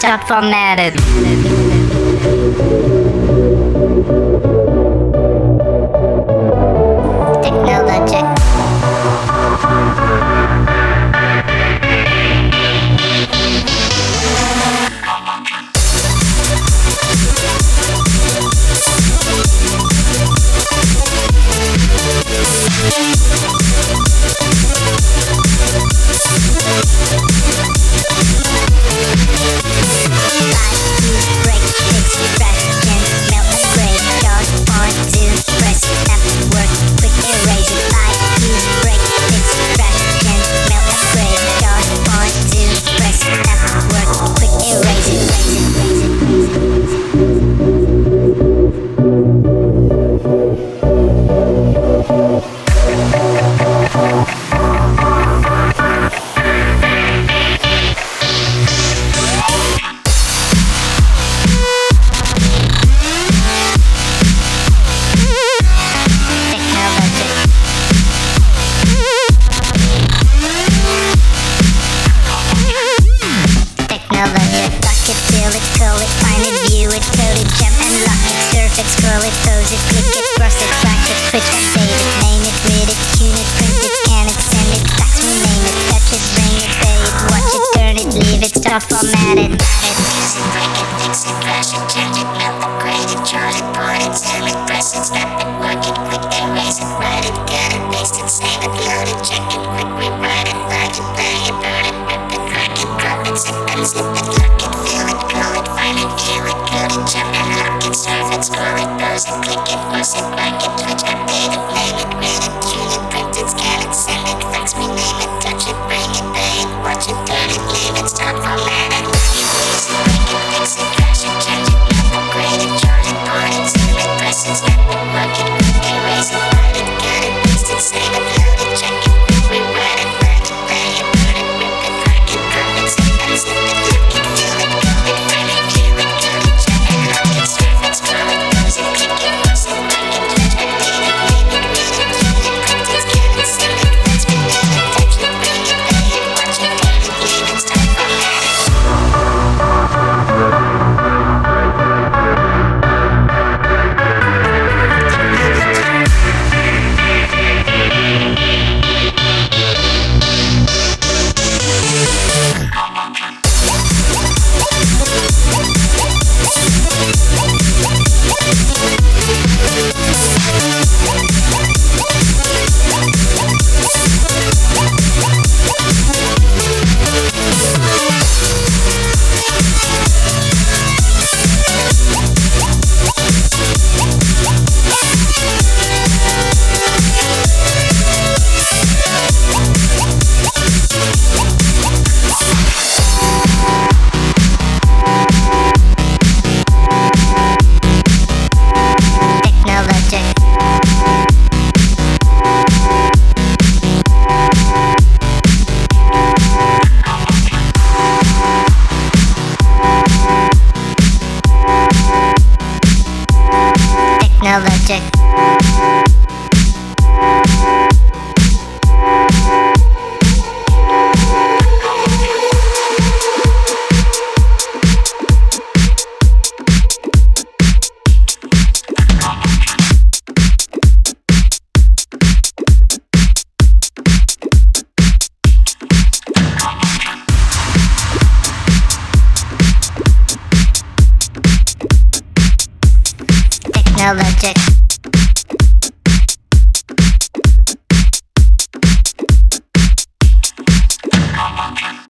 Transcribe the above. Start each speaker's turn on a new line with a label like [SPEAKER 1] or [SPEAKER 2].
[SPEAKER 1] start formatted. Technologic. Scroll it, pose it, click it, cross it, track it, switch, update it, name it, read it, tune it, print it, scan it, send it, fax, rename it, touch it, bring it, pay it, watch it, turn it, leave it, start formatted. Use it, break it, fix it, crash it, change it, melt, upgrade it, chart it, point it, zoom it, press it, snap it, work it, quick erase it, write it, get it, paste it, save it, load it, check it, quick rewrite it, write it, play it, burn it, rip it, crack it, drop it, zip it, slip it, lock it, feel it, grow it, find it, view it, code it, jump and lock it, surf it, scroll it, pose it, click it, cross it, crank it, twitch, update it, name it, read it, tune it, print it, scan it, send it, fax, rename it, touch it, bring it, pay it, watch it, turn it, leave it, start formatting. Use it, break it, fix it, crash it, change it, melt, upgrade it, chart it, point it, zoom it, press it, snap it, work it, quick erase it, write it, get it, paste it, save it, load it, check it, quick rewrite it, write it, play it, burn it, rip it, crack it, drop it, zip it, slip it, lock it, feel it, code it, find it, view it, code it, jump and lock it, surf it, scroll it, pose it, click it, cross it, crank it, twitch, update it, name it, read it, tune it, print it, scan it, send it, fax, rename it, touch it, bring it, pay it, watch it, turn it, leave it, start formatting. Technologic. Technologic.